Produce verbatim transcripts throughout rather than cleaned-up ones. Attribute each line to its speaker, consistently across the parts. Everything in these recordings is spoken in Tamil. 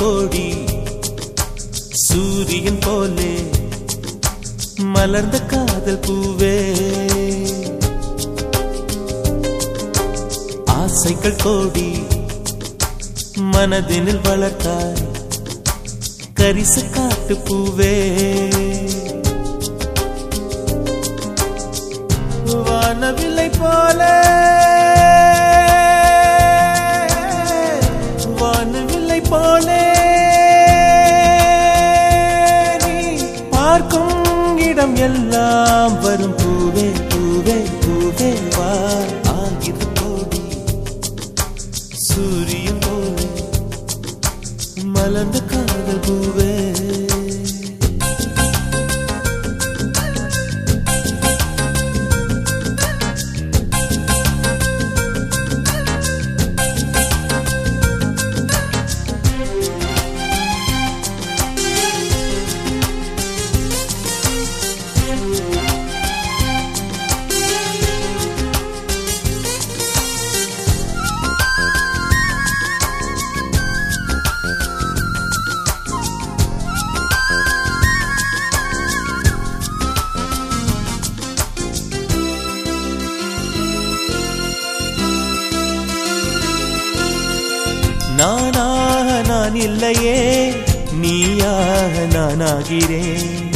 Speaker 1: கோடி சூரியன் போலே மலர்ந்த காதல் பூவே ஆசைகள் கோடி மனதினில் வளர்த்தாய் கரிச காட்டு பூவே வானவில்லை போல வானவில்லை போல நீ பார்க்கும் இடம் எல்லாம் வரும் பூவே பூவே பூவே வா ஆகிற கோடி சூரியன் போல மலர்ந்த காதல் பூவே நானாக நான் இல்லையே நீயாக நானாகிறேன்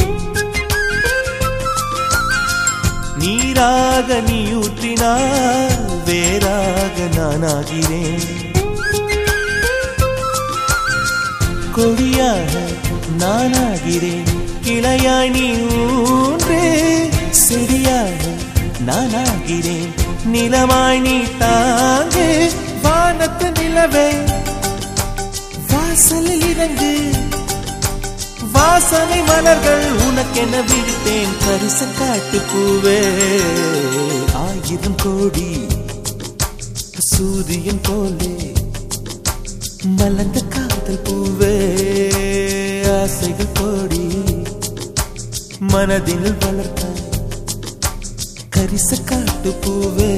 Speaker 1: நீராக நீ ஊற்றினால் வேறாக நானாகிறேன் கொடியாக நானாகிறேன் கிளையாய் நீ ஊன்றே செடியாக நானாகிறேன் நிலமாய் நீ தாங்கே வானத்து நிலவே வாசலில் இறங்கு வாசனை மலர்கள் உனக்கென விடுத்தேன் கரிச காட்டு பூவே ஆயிரம் கோடி சூரியன் போலே மலர்ந்த காதல் பூவே ஆசைகள் கோடி மனதில் வளர்த்த கரிச காட்டு பூவே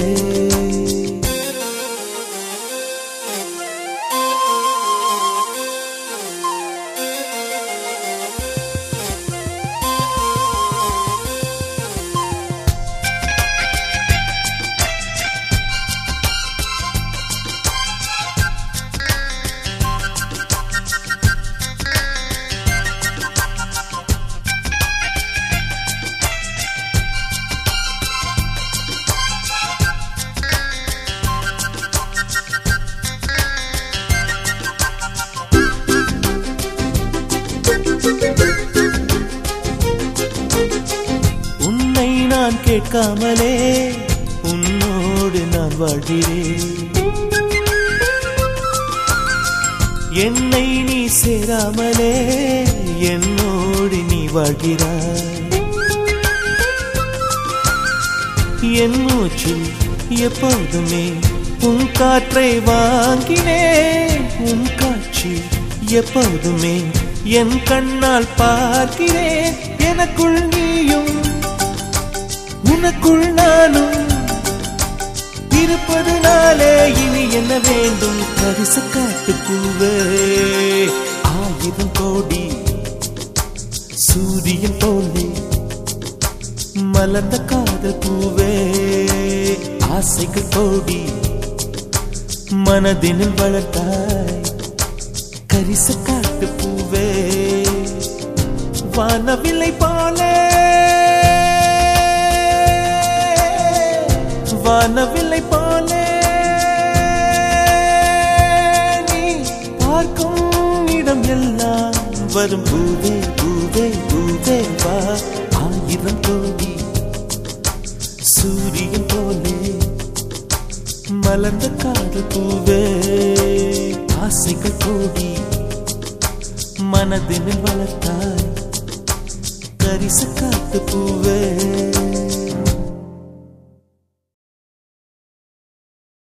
Speaker 1: உன்னை நான் கேட்காமலே உன்னோடு நான் வாழ்கிறேன் என்னை நீ சேராமலே என்னோடு நீ வாழ்கிறாய் என் மூச்சில் எப்போதுமே உன் காற்றை வாங்கினேன் உன் காட்சி எப்போதுமே என் கண்ணால் பார்க்கிறேன் எனக்குள் நீயும் உனக்குள் நானும் இருப்பதுனாலே இனி என்ன வேண்டும் கரிச காட்டு பூவே ஆயிரம் கோடி சூரியன் போலே மலர்ந்த காதல் பூவே ஆசைகள் கோடி மனதினில் வளர்த்தாய் கரிச காட்டு பூவே வானவில்லை போலே வானவில்லை போலே நீ பார்க்கும் இடம் எல்லாம் வரும் பூவே பூவே பூவே வா ஆயிரம் கோடி சூரியன் போலே மலர்ந்த காதல் பூவே ஆசைகள் கோடி மனதினில் வளர்த்தாய் கரிச காட்டு பூவே